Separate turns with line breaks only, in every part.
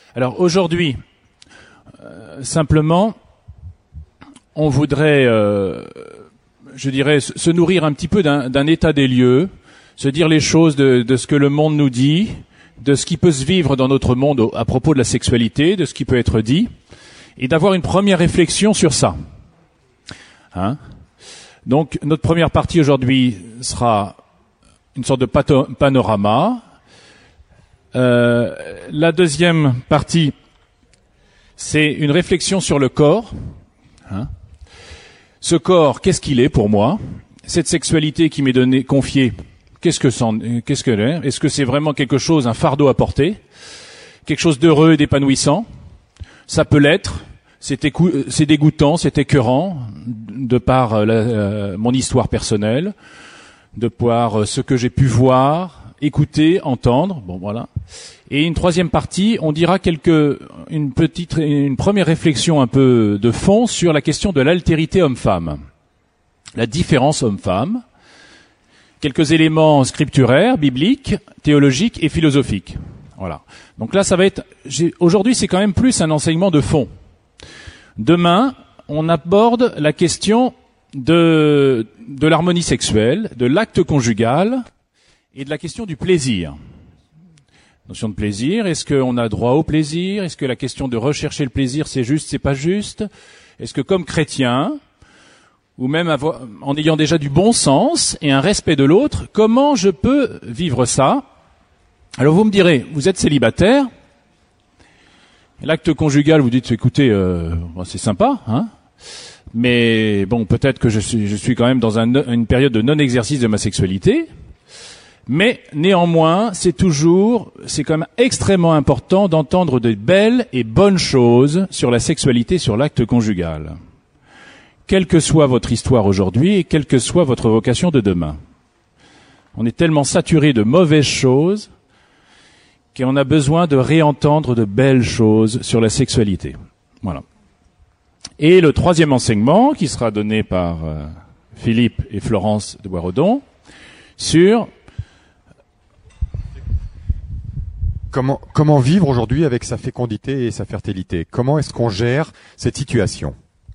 Alors aujourd'hui, simplement, on voudrait, je dirais, se nourrir un petit peu d'un état des lieux, se dire les choses de ce que le monde nous dit, de ce qui peut se vivre dans notre monde à propos de la sexualité, de ce qui peut être dit, et d'avoir une première réflexion sur ça. Hein? Donc notre première partie aujourd'hui sera une sorte de panorama. La deuxième partie, c'est une réflexion sur le corps. Hein? Ce corps, qu'est-ce qu'il est pour moi? Cette sexualité qui m'est confiée, qu'est-ce qu'elle est? Est-ce que c'est vraiment quelque chose, un fardeau à porter? Quelque chose d'heureux et d'épanouissant? Ça peut l'être. C'est dégoûtant, c'est écœurant, de par mon histoire personnelle, de par ce que j'ai pu voir, écouter, entendre. Bon, voilà. Et une troisième partie, on dira une première réflexion un peu de fond sur la question de l'altérité homme-femme, la différence homme-femme, quelques éléments scripturaires, bibliques, théologiques et philosophiques. Voilà. Donc là, ça va être. Aujourd'hui, c'est quand même plus un enseignement de fond. Demain, on aborde la question de l'harmonie sexuelle, de l'acte conjugal et de la question du plaisir. Notion de plaisir, est-ce qu'on a droit au plaisir? Est-ce que la question de rechercher le plaisir, c'est juste, c'est pas juste? Est-ce que comme chrétien, ou même en ayant déjà du bon sens et un respect de l'autre, comment je peux vivre ça? Alors vous me direz, vous êtes célibataire, l'acte conjugal, vous dites, écoutez, c'est sympa, hein, mais bon, peut-être que je suis quand même dans une période de non-exercice de ma sexualité, mais néanmoins, c'est quand même extrêmement important d'entendre de belles et bonnes choses sur la sexualité, sur l'acte conjugal. Quelle que soit votre histoire aujourd'hui et quelle que soit votre vocation de demain. On est tellement saturé de mauvaises choses qu'on a besoin de réentendre de belles choses sur la sexualité. Voilà. Et le troisième enseignement, qui sera donné par Philippe et Florence de Boisredon, sur
comment vivre aujourd'hui avec sa fécondité et sa fertilité. Comment est-ce qu'on gère cette situation?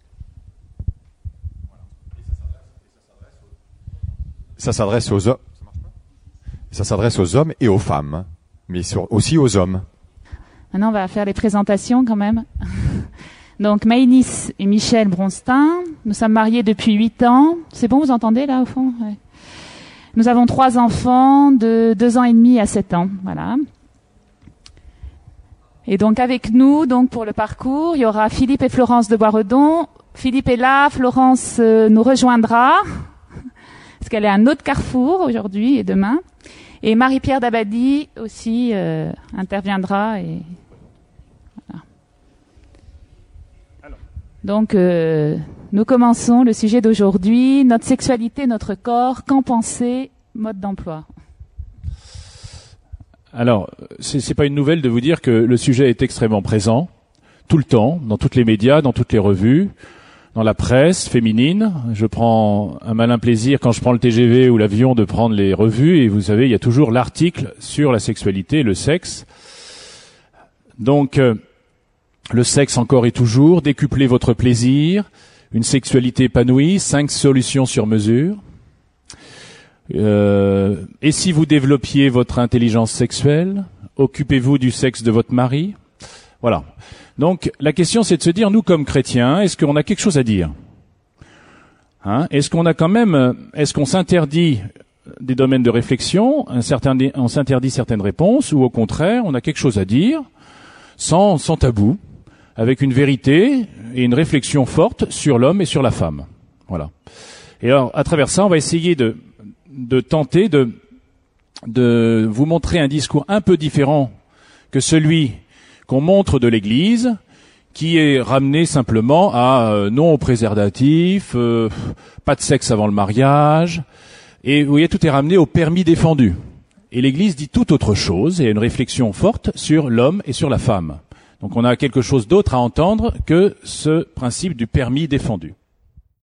Ça s'adresse aux hommes. Ça s'adresse aux hommes et aux femmes, mais aussi aux hommes.
Maintenant, on va faire les présentations quand même. Donc, Maïlis et Michel Bronstin, nous sommes mariés depuis 8 ans. C'est bon, vous entendez là au fond? Ouais. Nous avons 3 enfants de 2 ans et demi à 7 ans. Voilà. Et donc avec nous, donc pour le parcours, il y aura Philippe et Florence de Boisredon. Philippe est là, Florence nous rejoindra, parce qu'elle est à un autre carrefour aujourd'hui et demain. Et Marie-Pierre Dabadi aussi interviendra. Et voilà. Donc nous commençons le sujet d'aujourd'hui, notre sexualité, notre corps, qu'en penser, mode d'emploi.
Alors, c'est pas une nouvelle de vous dire que le sujet est extrêmement présent, tout le temps, dans tous les médias, dans toutes les revues, dans la presse féminine. Je prends un malin plaisir quand je prends le TGV ou l'avion de prendre les revues et vous savez, il y a toujours l'article sur la sexualité, le sexe. Donc, le sexe encore et toujours, décuplez votre plaisir, une sexualité épanouie, 5 solutions sur mesure. Et si vous développiez votre intelligence sexuelle, occupez-vous du sexe de votre mari. Voilà. Donc la question c'est de se dire, nous comme chrétiens, est-ce qu'on a quelque chose à dire, hein? Est-ce qu'on s'interdit des domaines de réflexion, on s'interdit certaines réponses, ou au contraire, on a quelque chose à dire, sans tabou, avec une vérité et une réflexion forte sur l'homme et sur la femme. Voilà. Et alors, à travers ça, on va essayer de tenter de vous montrer un discours un peu différent que celui qu'on montre de l'Église, qui est ramené simplement à non au préservatif, pas de sexe avant le mariage, et vous voyez, tout est ramené au permis défendu. Et l'Église dit tout autre chose, et une réflexion forte sur l'homme et sur la femme. Donc on a quelque chose d'autre à entendre que ce principe du permis défendu.